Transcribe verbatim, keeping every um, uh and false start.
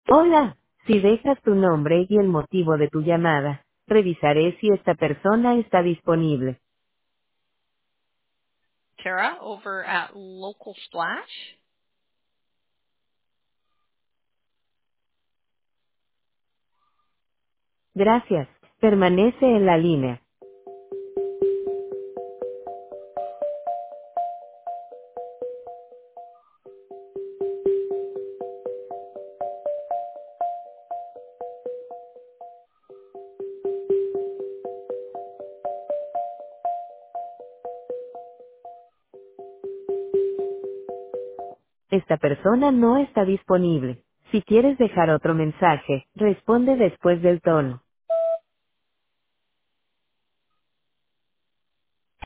Hola, si dejas tu nombre y el motivo de tu llamada, revisaré si esta persona está disponible. Tara over at Local Splash. Gracias. Permanece en la línea. Esta persona no está disponible. Si quieres dejar otro mensaje, responde después del tono.